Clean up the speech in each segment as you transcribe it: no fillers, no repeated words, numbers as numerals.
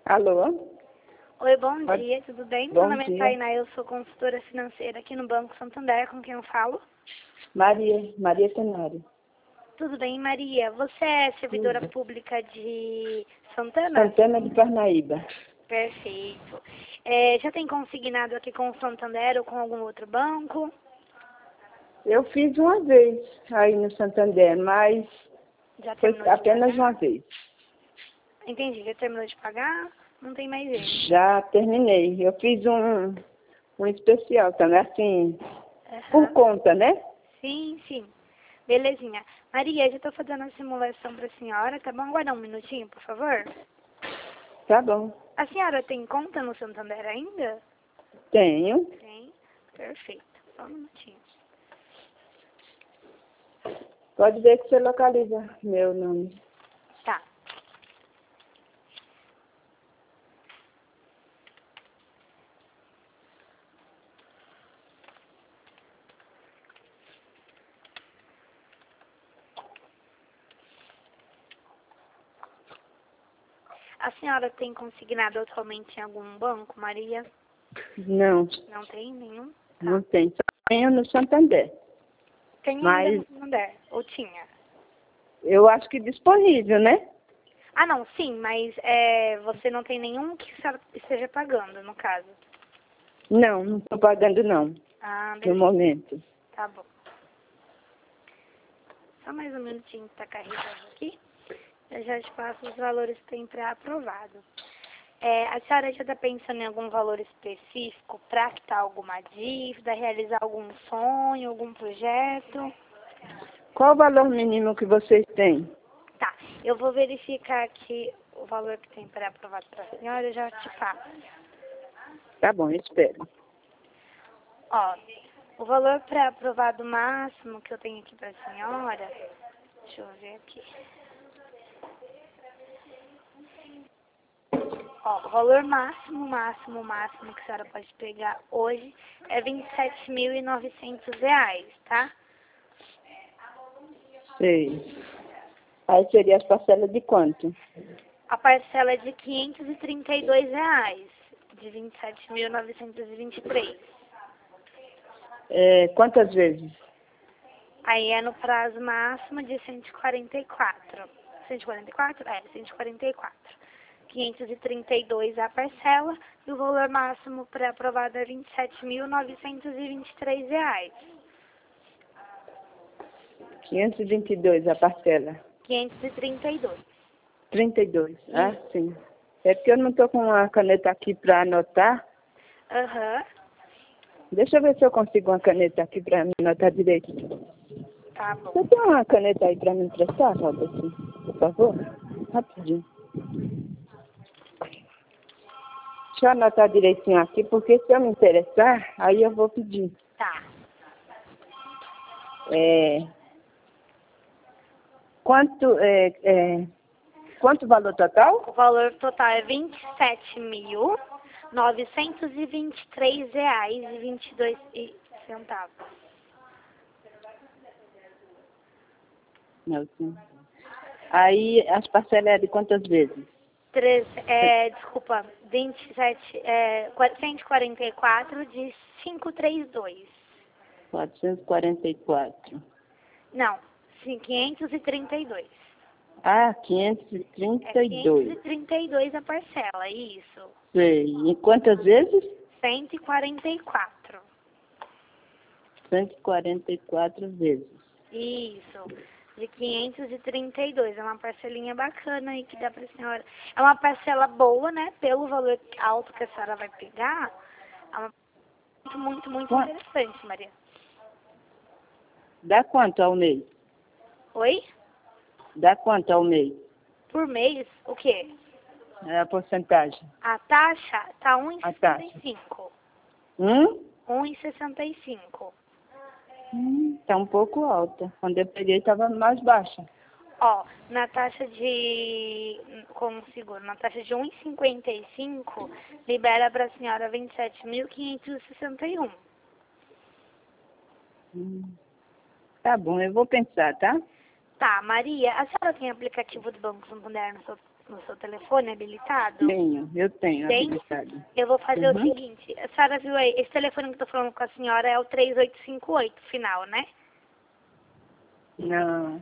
Alô? Oi, bom dia, tudo bem? Bom Meu nome é dia. Tainá, eu sou consultora financeira aqui no Banco Santander, com quem eu falo. Maria Tenório. Tudo bem, Maria? Você é servidora Tudo. pública de Santana? Santana de Parnaíba. Perfeito. Já tem consignado aqui com o Santander ou com algum outro banco? Eu fiz uma vez aí no Santander, mas Já foi terminou de apenas pagar? uma vez. Entendi, já terminou de pagar? Não tem mais erro. Já terminei. Eu fiz um especial também, assim, por Aham. conta, né? Sim, sim. Belezinha. Maria, já estou fazendo a simulação para a senhora, tá bom? Aguardar um minutinho, por favor. Tá bom. A senhora tem conta no Santander ainda? Tenho. Tem. Perfeito. Só um minutinho. Pode ver que você localiza meu nome. Tá. A senhora tem consignado atualmente em algum banco, Maria? Não, Não tem nenhum? Tá. não tem. Só tenho no Santander. Tem ainda Mas no Santander? Ou tinha? eu acho que disponível, né? Ah, não, sim, mas você não tem nenhum que a senhora esteja pagando, no caso. Não estou pagando não, Ah, no beleza. momento. Tá bom. Só mais um minutinho que tá carregando aqui. Eu já te passo os valores que tem pré-aprovado. A senhora já está pensando em algum valor específico para quitar alguma dívida, realizar algum sonho, algum projeto? Qual o valor mínimo que vocês têm? Tá, eu vou verificar aqui o valor que tem pré-aprovado para a senhora e já te passo. Tá bom, eu espero. Ó, o valor pré-aprovado máximo que eu tenho aqui para a senhora, deixa eu ver aqui. Ó, o valor máximo que a senhora pode pegar hoje é R$ 27.900, tá? Sei. Aí seria as parcelas de quanto? A parcela é de R$ 532, de 27.923. Quantas vezes? Aí é no prazo máximo de 144. 144? 144. 532 a parcela e o valor máximo pré-aprovado é R$ 27.923. 522 a parcela. 532. 32. Ah, Isso. sim. É porque eu não estou com uma caneta aqui para anotar. Aham. Deixa eu ver se eu consigo uma caneta aqui para anotar direito. Tá bom. Você tem uma caneta aí para me emprestar, Robert? Por favor? Rapidinho. Deixa eu anotar direitinho aqui, porque se eu me interessar, aí eu vou pedir. Tá. Quanto o valor total? O valor total é R$ 27.923,22. Não, sim. Aí as parcelas é de quantas vezes? Desculpa, 144 de 532. 444. Não, sim, 532. Ah, É 532. 532 a parcela, isso. Sei. E quantas vezes? 144. 144 vezes. Isso. De 532. É uma parcelinha bacana aí que dá pra senhora. É uma parcela boa, né? Pelo valor alto que a senhora vai pegar. É uma muito Qua- interessante, Maria. Dá quanto ao mês? Oi? Dá quanto ao mês? Por mês, o quê? É a porcentagem. A taxa tá A taxa. 1,65. 1,65. Tá um pouco alta. Quando eu peguei estava mais baixa. Ó, na taxa de, como seguro, na taxa de 1,55, libera para a senhora 27.561. Tá bom, eu vou pensar, tá? Tá, Maria, a senhora tem aplicativo do Banco Santander no seu no seu telefone habilitado? Eu tenho Tem? habilitado. Eu vou fazer o Uhum. seguinte, a senhora viu aí, esse telefone que eu tô falando com a senhora é o 3858 final, né? Não.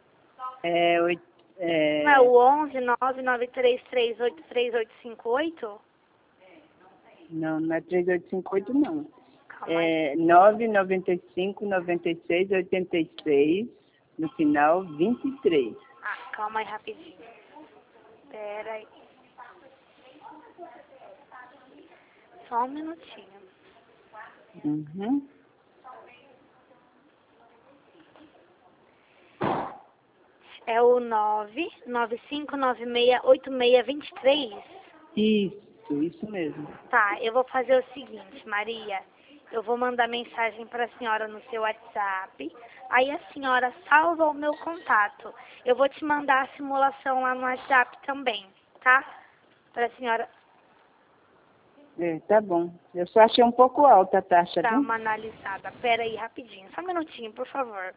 Não é o 11 993383858? Não é 3858, não. Calma aí. É 9959686, no final 23. Ah, calma aí rapidinho. Pera aí. Só um minutinho. Uhum. É o 995968623? Isso mesmo. Tá, eu vou fazer o seguinte, Maria. Eu vou mandar mensagem para a senhora no seu WhatsApp. Aí a senhora salva o meu contato. Eu vou te mandar a simulação lá no WhatsApp também, tá? Para a senhora Tá bom. Eu só achei um pouco alta a taxa, dar viu? uma analisada. Pera aí, rapidinho. Só um minutinho, por favor.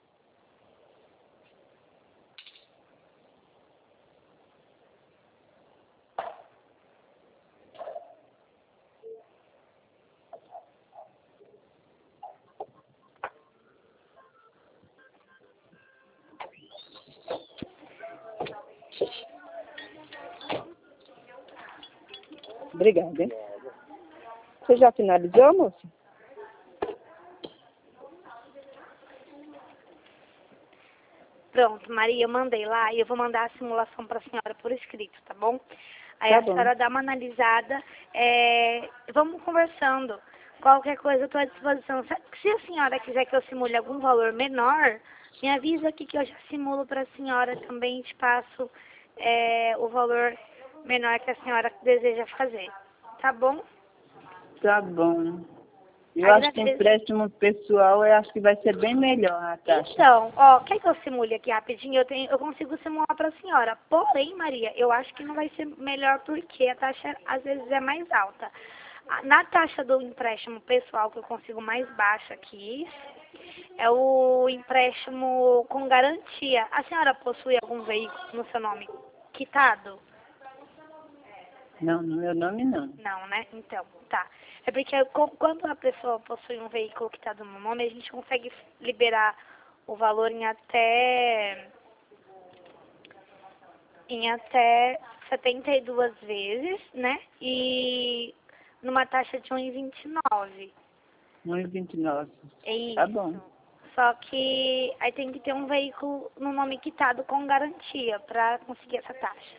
Obrigada, hein? Você já finalizou, moça? Pronto, Maria, eu mandei lá e eu vou mandar a simulação para a senhora por escrito, tá bom? Aí Tá a bom. senhora dá uma analisada, vamos conversando. Qualquer coisa eu estou à disposição. Se a senhora quiser que eu simule algum valor menor, me avisa aqui que eu já simulo para a senhora também e te passo o valor menor que a senhora deseja fazer. Tá bom? Tá bom. Eu acho que empréstimo pessoal, eu acho que vai ser bem melhor a taxa. Então, ó, quer que eu simule aqui rapidinho? Eu consigo simular para a senhora. Porém, Maria, eu acho que não vai ser melhor porque a taxa às vezes é mais alta. Na taxa do empréstimo pessoal que eu consigo mais baixa aqui, é o empréstimo com garantia. A senhora possui algum veículo no seu nome quitado? Não, no meu nome não. Não, né? Então, tá. É porque quando a pessoa possui um veículo que está no meu nome, a gente consegue liberar o valor em até 72 vezes, né? E numa taxa de 1,29. 1,29. É isso. Tá bom. Só que aí tem que ter um veículo no nome quitado com garantia para conseguir essa taxa.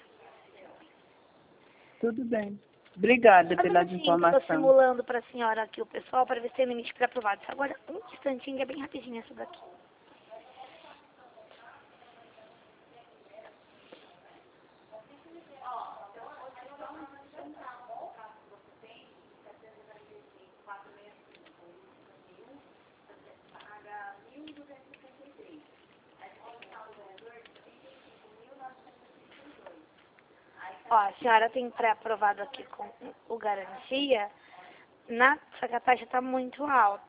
Tudo bem. Obrigada pelas Estou informações. simulando para a senhora aqui o pessoal para ver se tem limite para aprovado. Só agora um instantinho, é bem rapidinho essa daqui. Ó, a senhora tem pré-aprovado aqui com o garantia, só que a taxa está muito alta.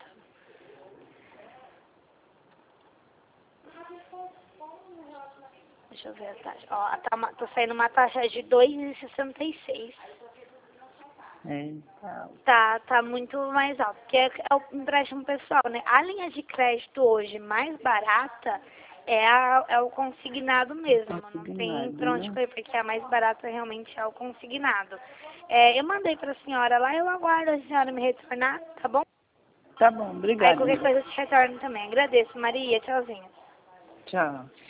Deixa eu ver a taxa. Ó, tá saindo uma taxa de 2,66. Tá muito mais alto, porque é o empréstimo pessoal, né? A linha de crédito hoje mais barata é o consignado mesmo, não tem pra onde correr, porque a mais barata realmente é o consignado. Eu mandei pra senhora lá, eu aguardo a senhora me retornar, tá bom? Tá bom, obrigada. Aí qualquer coisa eu te retorno também. Agradeço, Maria, tchauzinho. Tchau.